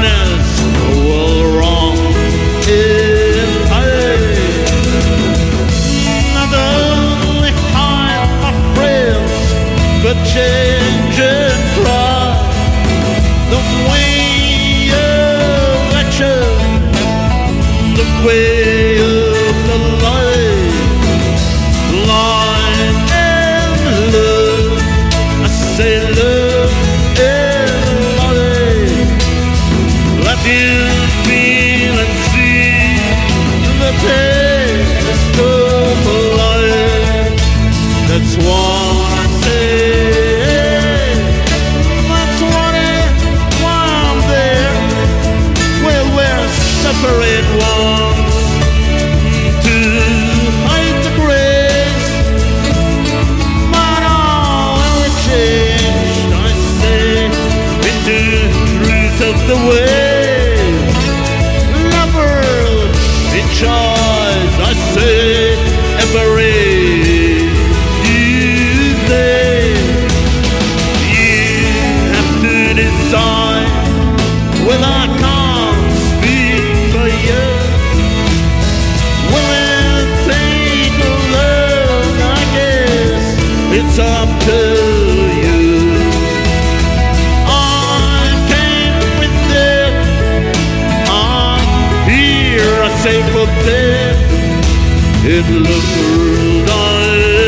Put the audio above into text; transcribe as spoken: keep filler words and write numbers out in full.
honest will wrong in pain. Not only kind my friends, but change and pride. The way of action, the way of the light, light and love. I say love and light. Let you feel and see the taste of life. That's what I say. That's what I, why I'm there, where we're separate ones to hide the grace. But all will change, I say, into truth of the way. Lovers in charge, I say, every day. You have to decide whether I can't speak for you. Will it take love? I guess it's up to you. I came with it. I'm here, I say for death. It looked right.